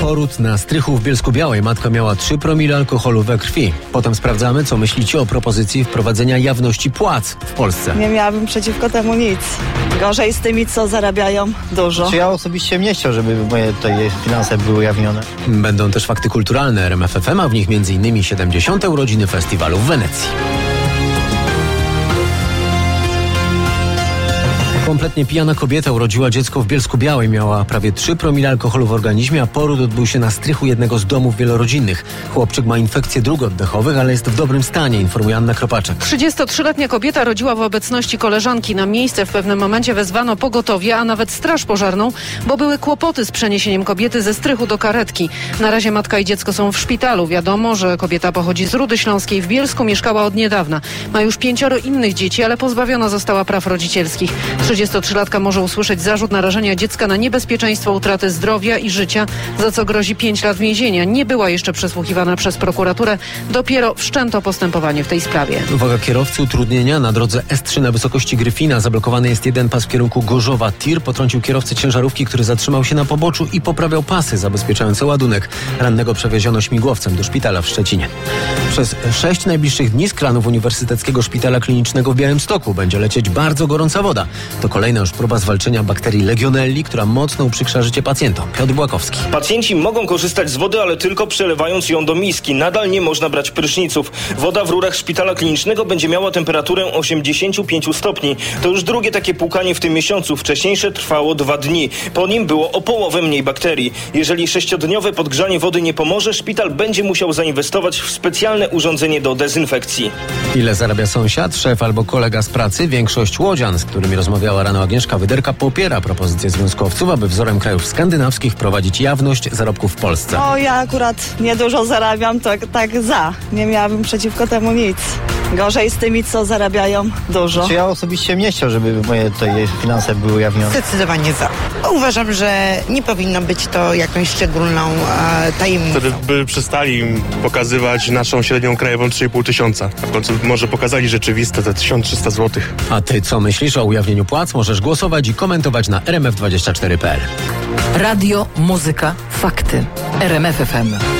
Poród na strychu w Bielsku-Białej. Matka miała 3 promile alkoholu we krwi. Potem sprawdzamy, co myślicie o propozycji wprowadzenia jawności płac w Polsce. Nie miałabym przeciwko temu nic. Gorzej z tymi, co zarabiają dużo. Czy ja osobiście bym nie chciał, żeby moje tutaj finanse były ujawnione. Będą też fakty kulturalne RMF FM, a w nich m.in. 70. urodziny festiwalu w Wenecji. Kompletnie pijana kobieta urodziła dziecko w Bielsku-Białej. Miała prawie 3 promile alkoholu w organizmie, a poród odbył się na strychu jednego z domów wielorodzinnych. Chłopczyk ma infekcje dróg oddechowych, ale jest w dobrym stanie, informuje Anna Kropaczek. 33-letnia kobieta rodziła w obecności koleżanki. Na miejsce w pewnym momencie wezwano pogotowie, a nawet straż pożarną, bo były kłopoty z przeniesieniem kobiety ze strychu do karetki. Na razie matka i dziecko są w szpitalu. Wiadomo, że kobieta pochodzi z Rudy Śląskiej. W Bielsku mieszkała od niedawna. Ma już 5 innych dzieci, ale pozbawiona została praw rodzicielskich. 33-latka może usłyszeć zarzut narażenia dziecka na niebezpieczeństwo utraty zdrowia i życia, za co grozi 5 lat więzienia. Nie była jeszcze przesłuchiwana przez prokuraturę. Dopiero wszczęto postępowanie w tej sprawie. Uwaga kierowcy, utrudnienia na drodze S3 na wysokości Gryfina. Zablokowany jest jeden pas w kierunku Gorzowa. Tir potrącił kierowcę ciężarówki, który zatrzymał się na poboczu i poprawiał pasy zabezpieczające ładunek. Rannego przewieziono śmigłowcem do szpitala w Szczecinie. Przez 6 najbliższych dni z kranów Uniwersyteckiego Szpitala Klinicznego w Białymstoku będzie lecieć bardzo gorąca woda. To kolejna już próba zwalczenia bakterii Legionelli, która mocno uprzykrza życie pacjentom. Piotr Błakowski. Pacjenci mogą korzystać z wody, ale tylko przelewając ją do miski. Nadal nie można brać pryszniców. Woda w rurach Szpitala Klinicznego będzie miała temperaturę 85 stopni. To już drugie takie płukanie w tym miesiącu. Wcześniejsze trwało 2 dni. Po nim było o połowę mniej bakterii. Jeżeli 6-dniowe podgrzanie wody nie pomoże, szpital będzie musiał zainwestować w specjalne urządzenie do dezynfekcji. Ile zarabia sąsiad, szef albo kolega z pracy? Większość łodzian, z którymi rozmawiała rano Agnieszka Wyderka, popiera propozycję związkowców, aby wzorem krajów skandynawskich wprowadzić jawność zarobków w Polsce. O, ja akurat niedużo zarabiam, to tak za. Nie miałabym przeciwko temu nic. Gorzej z tymi, co zarabiają dużo. Czy ja osobiście bym nie chciał, żeby moje tutaj finanse były ujawnione. Zdecydowanie za. Uważam, że nie powinno być to jakąś szczególną tajemnicą. Wtedy by przestali pokazywać naszą średnią krajową 3,5 tysiąca. A w końcu może pokazali rzeczywiste te 1300 zł. A ty co myślisz o ujawnieniu płac? Możesz głosować i komentować na rmf24.pl. Radio, muzyka, fakty. RMF FM.